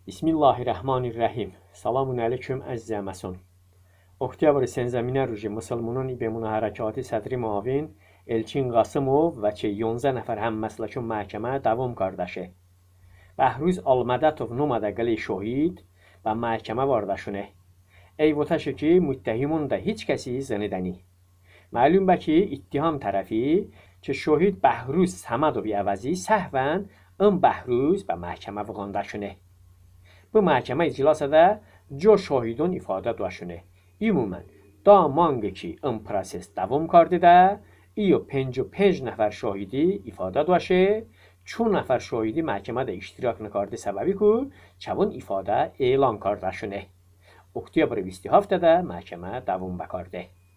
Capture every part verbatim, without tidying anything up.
Bismillahirrahmanirrahim. Selamun aleyküm əziz əməsun. Oktyabr senzəminə ruji musulmunun ibemuna hərəkatı sədri muavin Elçin Qasımov və ki yonzə nəfər həmməsləkun məhkəmə davam qardaşı. Bəhruz Almədətov numada qılı şəhid və məhkəmə vardaşını. Ey vətəşi ki müttəhimun da heç kəsi zənidəni. Məlum bə ki ittiham tərəfi ki şəhid Bəhruz Səmədov əvəzi səhvən ın Bəhruz və məhkəmə vəqandaşını. Bu məhkəmə iclasında co şahidun ifadə duşunu. Ümumən, da manqı ki ın proses davam kardı da, iyo پنج و پنج nəfər şahidi ifadə duşu, çun nəfər şahidi məhkəmədə iştirakını kardı səbəbi ku, çavun ifadə elan kardaşını. Oktyabr بیست و هفت da məhkəmə davam bəkardı.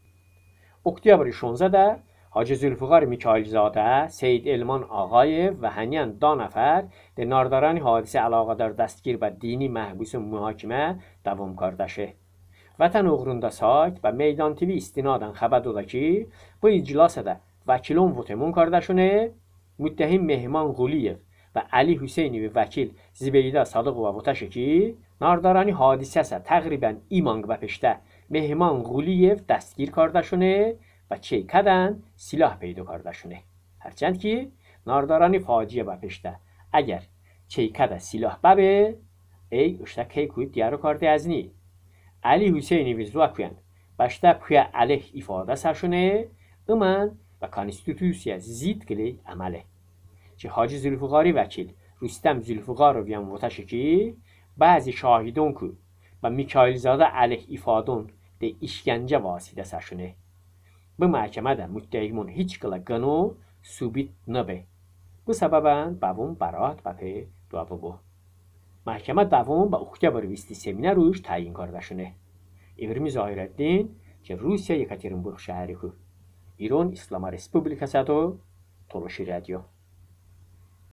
Oktyabr şانزده da Hacı Zülfüqar Mikayilzadə, Seyid Elman Ağayev və həniyən da nəfər de nardarani hadisə əlaqədar dəstgir və dini məhbusun mühakimə davam qardaşı. Vətən uğrunda sayt və Meydan T V istinadən xəbər oda ki, bu iclasada vəkilon votemun qardaşını, müttəhim Mehman Quliyev və Ali Hüseynivi vəkil Zibeydə Sadıqova votəşi ki, nardarani hadisəsə təqribən imanq və peşdə Mehman Quliyev dəstgir qardaşını و چیکدن silah پیدا کردشونه. هرچند که ناردارانی فاجیه و پشته اگر چیکد silah ببه ای اشتک هی کوی دیارو کرده از نی علی حسینی ویزوا کوین باشتا کوی علیه ifade سرشونه امن و کانستیتوسیا زید گلی عمله چه حاجی زلفقاری وکیل رستم زلفقارویان وتشی که بعضی شاهدون کو و میکائیل زاده علیه ifadون ده işkence واسطه سرشونه bu məhkəmədə müttəhimun heç qıla qanı sübut nəbə. Bu səbəbən bavun bəraət bəpə duabı bu. Məhkəmə davam və oktyabr بیست و سه ruj təyin qardaşını. İbrimi Zahirəddin ki Rusiya Yekaterinburg şəhəri ku. İran İslam Respublikası to Toloşi Radio.